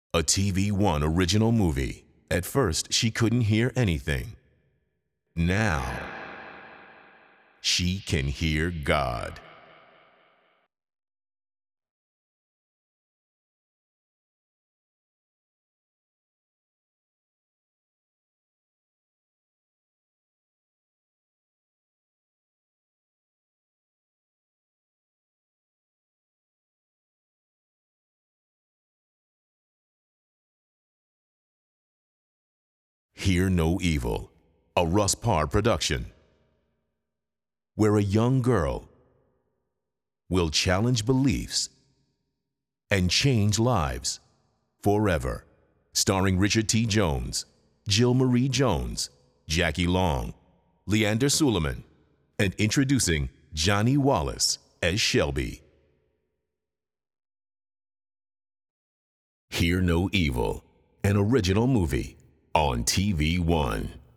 A TV One original movie. At first, she couldn't hear anything. Now, she can hear God. Hear No Evil, a Russ Parr production, where a young girl will challenge beliefs and change lives forever. Starring Richard T. Jones, Jill Marie Jones, Jackie Long, Leander Suleiman, and introducing Johnny Wallace as Shelby. Hear No Evil, an original movie on TV One.